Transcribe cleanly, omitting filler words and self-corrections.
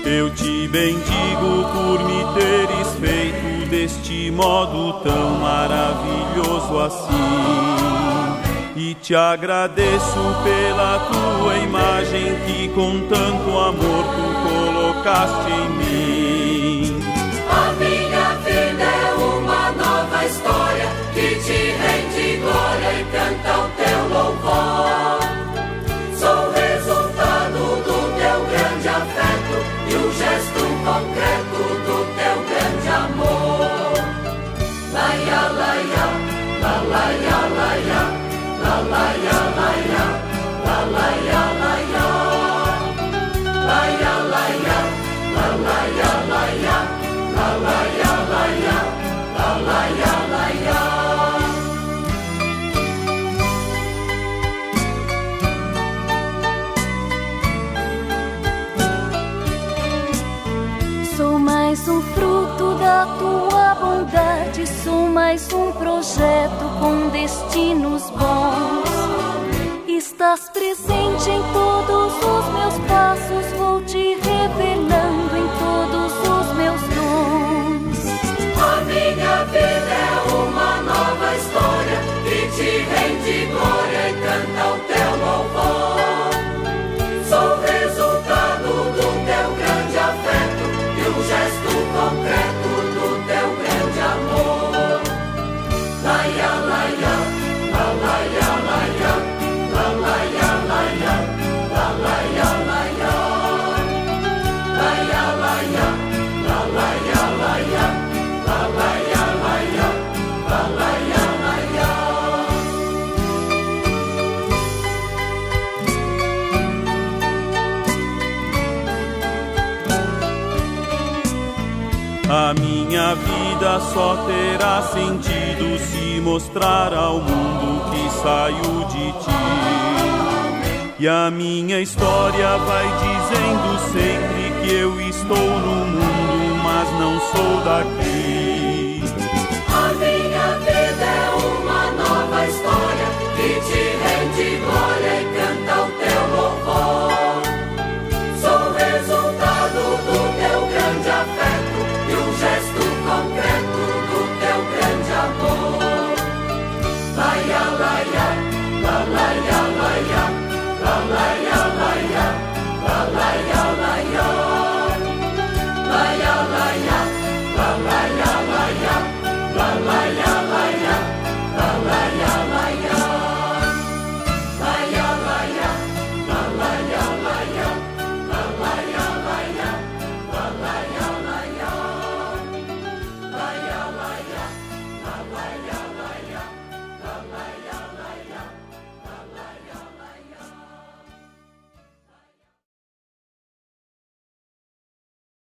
Eu te bendigo por me teres feito deste modo tão maravilhoso assim. E te agradeço pela tua imagem que com tanto amor tu colocaste em mim. A minha vida é uma nova história que te rende glória e canta o teu louvor. Sou resultado do teu grande afeto e um gesto concreto do teu grande amor. Laia, laia, la laia, laia, la laia, laia, la laia, laia, laia, laia, la laia, laia, la laia, laia, la laia, laia. Sou mais um fruto da tua bondade, sou mais um projeto com destinos bons. Estás presente em todos os meus passos, vou te revelando em todos os meus dons. A minha vida é uma nova história que te rende glória e canta o teu louvor. Sou resultado do teu grande afeto e um gesto concreto do teu grande amor. Laia, laia, la laia, laia, la laia, laia, la laia, laia, laia, laia, la laia, laia, la laia, laia, la laia, laia. A minha vida só terá sentido se mostrar ao mundo que saiu de ti. E a minha história vai dizendo sempre que eu estou no mundo, mas não sou daqui. A minha vida é uma nova história que te rende glória e canta